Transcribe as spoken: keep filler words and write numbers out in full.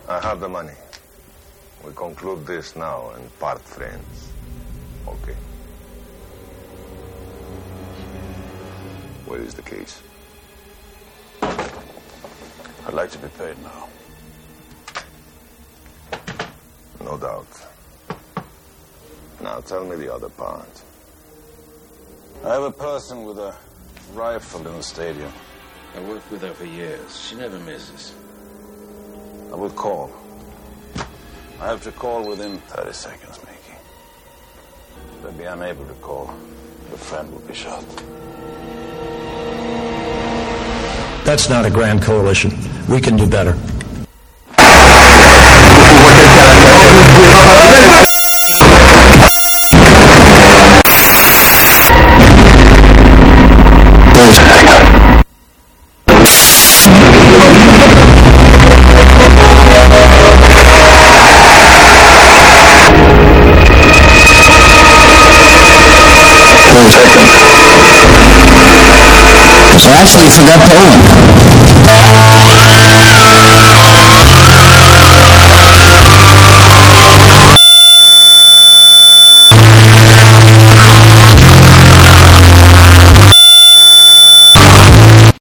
I have the money. We conclude this now and part friends. Okay. What is the case? I'd like to be paid now. No doubt. Now tell me the other part. I have a person with a rifle in the stadium. I worked with her for years. She never misses. I will call. I have to call within thirty seconds, Mickey. If I be unable to call, the friend will be shot. That's not a grand coalition. We can do better. So actually, you forgot Poland.